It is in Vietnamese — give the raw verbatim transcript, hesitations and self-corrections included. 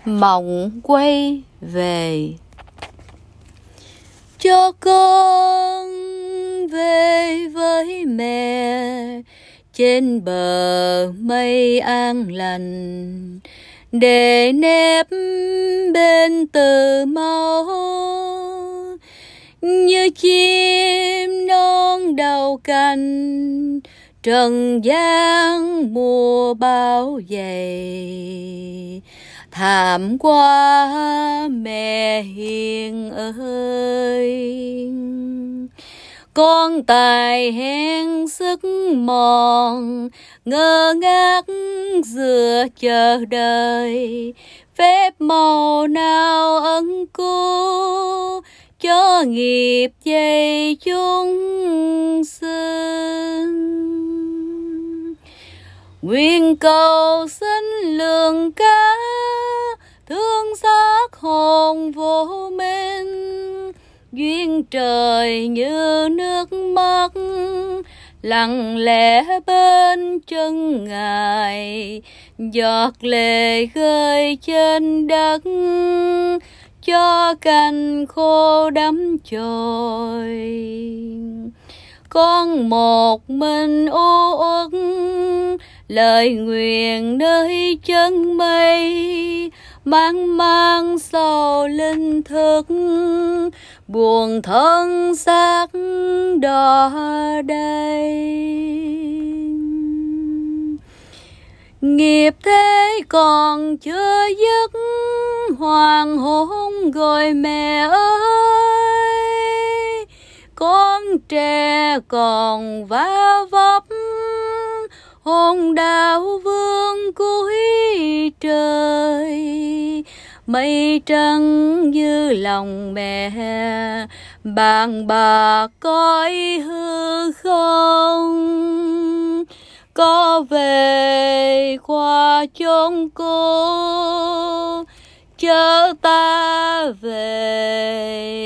Mộng quay về. Cho con về với mẹ trên bờ mây an lành, để nép bên từ máu như chim non đầu cành. Trần gian mùa bão dày, thảm quá mẹ hiền ơi. Con tài hèn sức mòn, ngơ ngác giữa chờ đợi, phép màu nào ân cứu cho nghiệp dây chúng sinh. Nguyện cầu xin lượng cá thương xót hồn vô minh, duyên trời như nước mắt lặng lẽ bên chân Ngài, giọt lệ rơi trên đất cho cành khô đắm chồi. Con một mình ô uất lời nguyện nơi chân mây, mang mang sầu linh thức buồn thân xác đỏ đầy. Nghiệp thế còn chưa dứt, hoàng hôn gọi mẹ ơi. Con trẻ còn va vấp, hồn đạo vương cuối trời. Mây trắng như lòng mẹ, bàn bạc cõi hư không. Có về qua chốn cô, chớ ta về